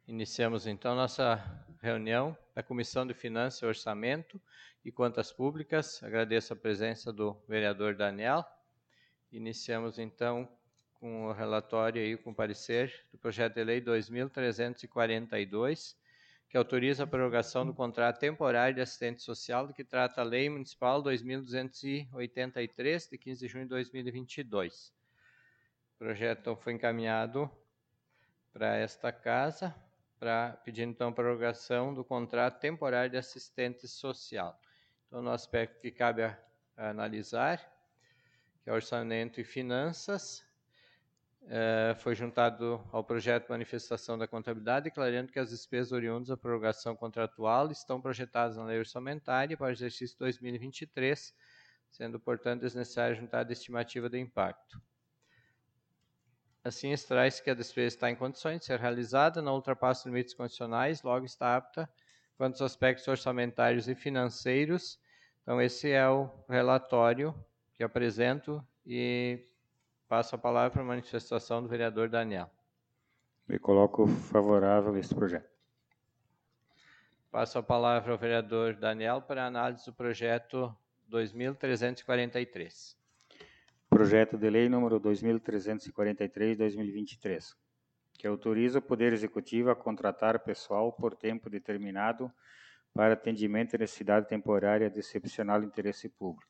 Iniciamos então nossa reunião da Comissão de Finanças e Orçamento e Contas Públicas. Agradeço a presença do vereador Daniel. Iniciamos então com o relatório e com o parecer do projeto de lei 2342, que autoriza a prorrogação do contrato temporário de assistente social, do que trata a Lei Municipal 2283, de 15 de junho de 2022. O projeto foi encaminhado para esta casa, pedindo então a prorrogação do contrato temporário de assistente social. Então, no aspecto que cabe a analisar, que é orçamento e finanças, foi juntado ao projeto de manifestação da contabilidade, declarando que as despesas oriundas da prorrogação contratual estão projetadas na lei orçamentária para o exercício 2023, sendo, portanto, desnecessário juntar a estimativa do impacto. Assim, extrai-se que a despesa está em condições de ser realizada, não ultrapassa os limites condicionais, logo está apta quanto aos aspectos orçamentários e financeiros. Então, esse é o relatório que apresento e passo a palavra para a manifestação do vereador Daniel. Me coloco favorável a este projeto. Passo a palavra ao vereador Daniel para a análise do projeto 2343. Projeto de Lei número 2343/2023, que autoriza o Poder Executivo a contratar pessoal por tempo determinado para atendimento à necessidade temporária de excepcional interesse público.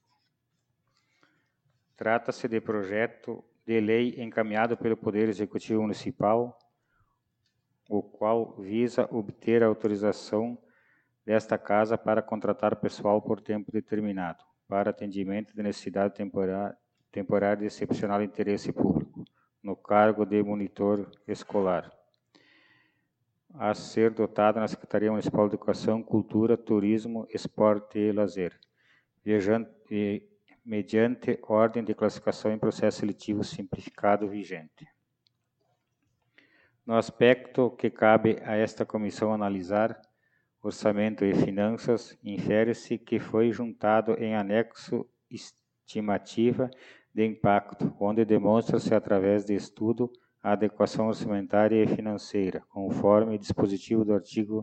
Trata-se de projeto de lei encaminhado pelo Poder Executivo Municipal, o qual visa obter a autorização desta Casa para contratar pessoal por tempo determinado para atendimento de necessidade temporária de excepcional interesse público, no cargo de monitor escolar, a ser dotado na Secretaria Municipal de Educação, Cultura, Turismo, Esporte e Lazer, mediante ordem de classificação em processo seletivo simplificado vigente. No aspecto que cabe a esta comissão analisar, orçamento e finanças, infere-se que foi juntado em anexo estimativa de impacto, onde demonstra-se através de estudo a adequação orçamentária e financeira, conforme dispositivo do artigo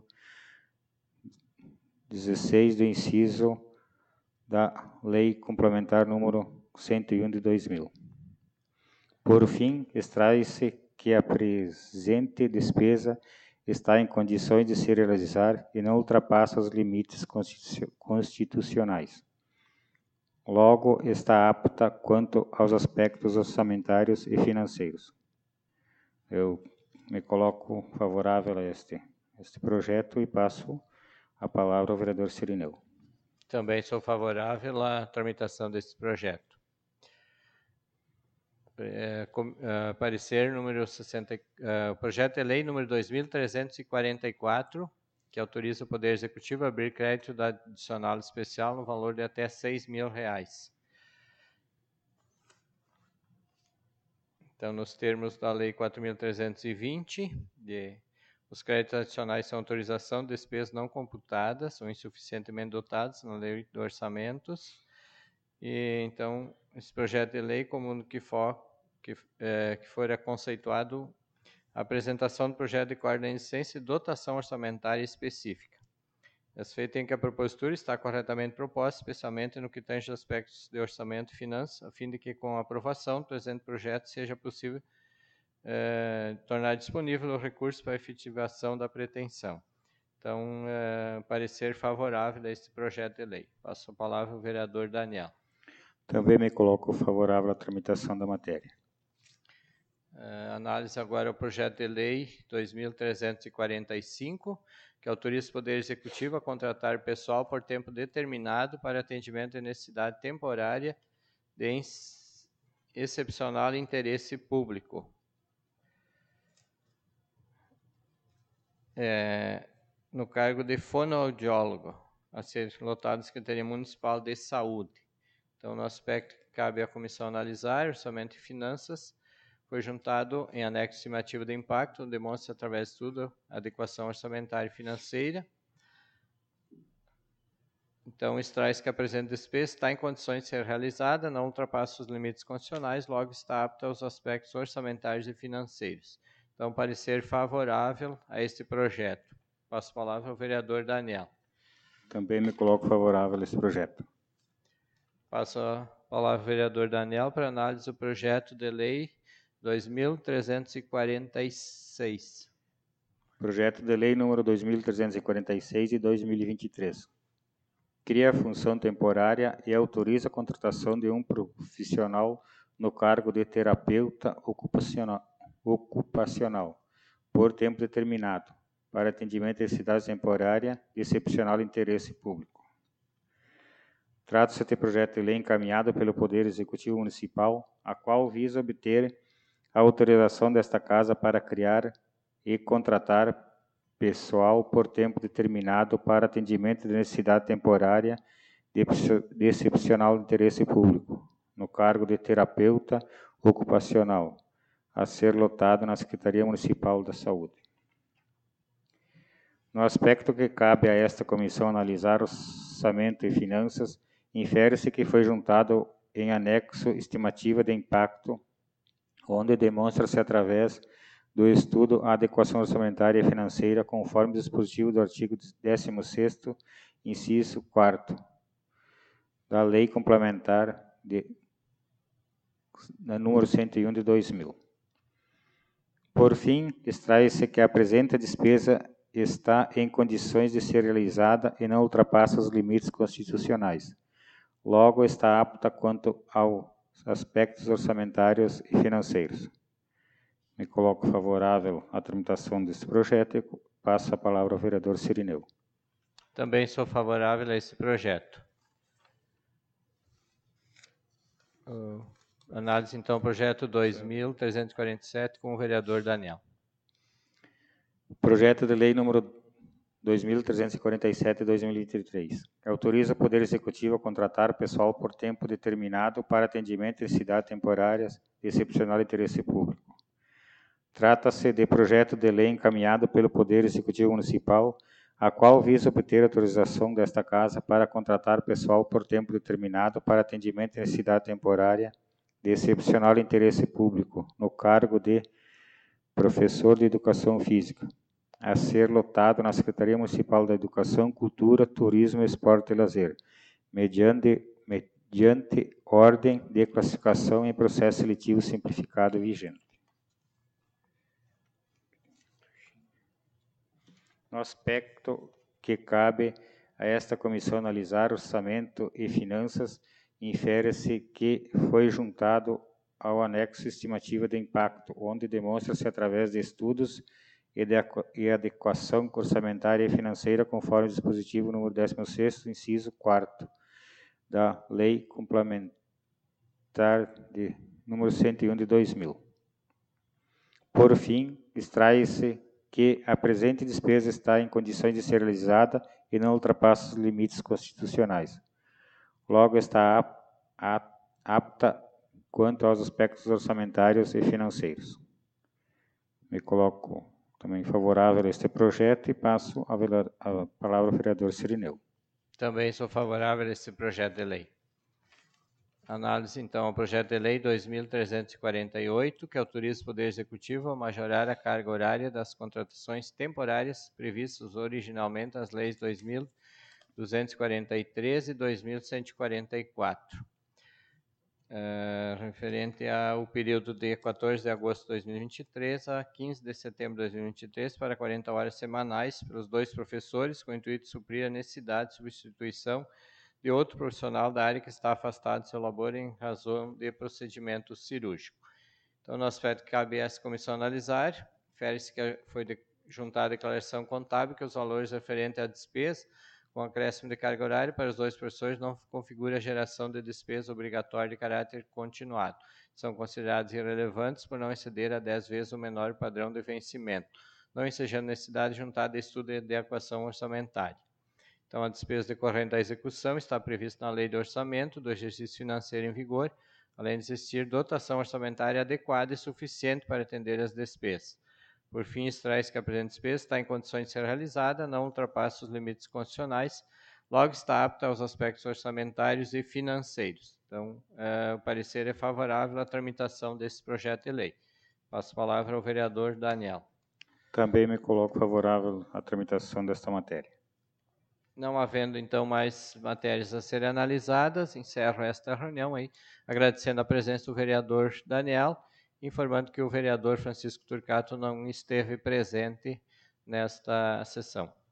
16 do inciso da Lei Complementar número 101 de 2000. Por fim, extrai-se que a presente despesa está em condições de se realizar e não ultrapassa os limites constitucionais. Logo, está apta quanto aos aspectos orçamentários e financeiros. Eu me coloco favorável a este projeto e passo a palavra ao vereador Cirineu. Também sou favorável à tramitação desse projeto. Parecer número 60, projeto de lei número 2344, que autoriza o Poder Executivo a abrir crédito adicional especial no valor de até R$6.000. Então, nos termos da Lei 4.320, os créditos adicionais são autorização de despesas não computadas ou insuficientemente dotadas na Lei de Orçamentos. E, então, esse projeto de lei comum que for conceituado a apresentação do projeto de coordenância e dotação orçamentária específica. Esse feito em que a propositura está corretamente proposta, especialmente no que tange aspectos de orçamento e finanças, a fim de que, com a aprovação do presente projeto, seja possível tornar disponível o recurso para a efetivação da pretensão. Então, parecer favorável a este projeto de lei. Passo a palavra ao vereador Daniel. Também me coloco favorável à tramitação da matéria. Análise agora ao projeto de lei 2345, que autoriza o Poder Executivo a contratar pessoal por tempo determinado para atendimento de necessidade temporária de excepcional interesse público. No cargo de fonoaudiólogo, a ser lotado na Secretaria Municipal de Saúde. Então, no aspecto que cabe à comissão analisar, orçamento e finanças, foi juntado em anexo estimativo de impacto, demonstra através de estudo a adequação orçamentária e financeira. Então, extrai-se que a presente despesa está em condições de ser realizada, não ultrapassa os limites constitucionais, logo está apta aos aspectos orçamentários e financeiros. Então, parecer favorável a este projeto. Passo a palavra ao vereador Daniel. Também me coloco favorável a esse projeto. Passo a palavra ao vereador Daniel para análise do projeto de lei 2346. Projeto de lei número 2346 de 2023. Cria a função temporária e autoriza a contratação de um profissional no cargo de terapeuta ocupacional por tempo determinado, para atendimento de necessidade temporária de excepcional interesse público. Trata-se de projeto de lei encaminhado pelo Poder Executivo Municipal, a qual visa obter a autorização desta Casa para criar e contratar pessoal por tempo determinado para atendimento de necessidade temporária de excepcional interesse público, no cargo de terapeuta ocupacional, a ser lotado na Secretaria Municipal da Saúde. No aspecto que cabe a esta comissão analisar orçamento e finanças, infere-se que foi juntado em anexo estimativa de impacto, onde demonstra-se através do estudo a adequação orçamentária e financeira conforme o dispositivo do artigo 16º, inciso 4º, da Lei Complementar número 101 de 2000. Por fim, extrai-se que a presente despesa está em condições de ser realizada e não ultrapassa os limites constitucionais. Logo, está apta quanto aos aspectos orçamentários e financeiros. Me coloco favorável à tramitação deste projeto e passo a palavra ao vereador Cirineu. Também sou favorável a esse projeto. Análise, então, projeto 2347 com o vereador Daniel. Projeto de lei número 2347 de 2023. Autoriza o Poder Executivo a contratar pessoal por tempo determinado para atendimento de necessidades temporárias de excepcional interesse público. Trata-se de projeto de lei encaminhado pelo Poder Executivo Municipal, a qual visa obter autorização desta Casa para contratar pessoal por tempo determinado para atendimento de necessidade temporária de excepcional interesse público, no cargo de professor de Educação Física, a ser lotado na Secretaria Municipal da Educação, Cultura, Turismo, Esporte e Lazer, mediante ordem de classificação em processo seletivo simplificado vigente. No aspecto que cabe a esta comissão analisar orçamento e finanças, infere-se que foi juntado ao anexo estimativa de impacto, onde demonstra-se através de estudos e adequação orçamentária e financeira conforme o dispositivo número 16º, inciso 4º, da Lei Complementar número 101 de 2000. Por fim, extrai-se que a presente despesa está em condições de ser realizada e não ultrapassa os limites constitucionais. Logo, está apta quanto aos aspectos orçamentários e financeiros. Me coloco também favorável a este projeto e passo a palavra ao vereador Cirineu. Também sou favorável a este projeto de lei. Análise, então, ao projeto de lei 2348, que autoriza o Poder Executivo a majorar a carga horária das contratações temporárias previstas originalmente nas leis 2243 e 2144. Referente ao período de 14 de agosto de 2023 a 15 de setembro de 2023 para 40 horas semanais para os 2 professores, com o intuito de suprir a necessidade de substituição de outro profissional da área que está afastado de seu labor em razão de procedimento cirúrgico. Então, no aspecto que cabe a essa comissão analisar, refere-se que foi juntada a declaração contábil que os valores referentes à despesa com acréscimo de carga horária para os 2 professores não configura a geração de despesa obrigatória de caráter continuado. São considerados irrelevantes por não exceder a 10 vezes o menor padrão de vencimento, não ensejando necessidade juntada de estudo de adequação orçamentária. Então, a despesa decorrente da execução está prevista na Lei de Orçamento do exercício financeiro em vigor, além de existir dotação orçamentária adequada e suficiente para atender as despesas. Por fim, extrai-se que a presente despesa está em condições de ser realizada, não ultrapassa os limites constitucionais, logo está apta aos aspectos orçamentários e financeiros. Então, o parecer é favorável à tramitação desse projeto de lei. Passo a palavra ao vereador Daniel. Também me coloco favorável à tramitação desta matéria. Não havendo, então, mais matérias a serem analisadas, encerro esta reunião aí, agradecendo a presença do vereador Daniel, informando que o vereador Francisco Turcato não esteve presente nesta sessão.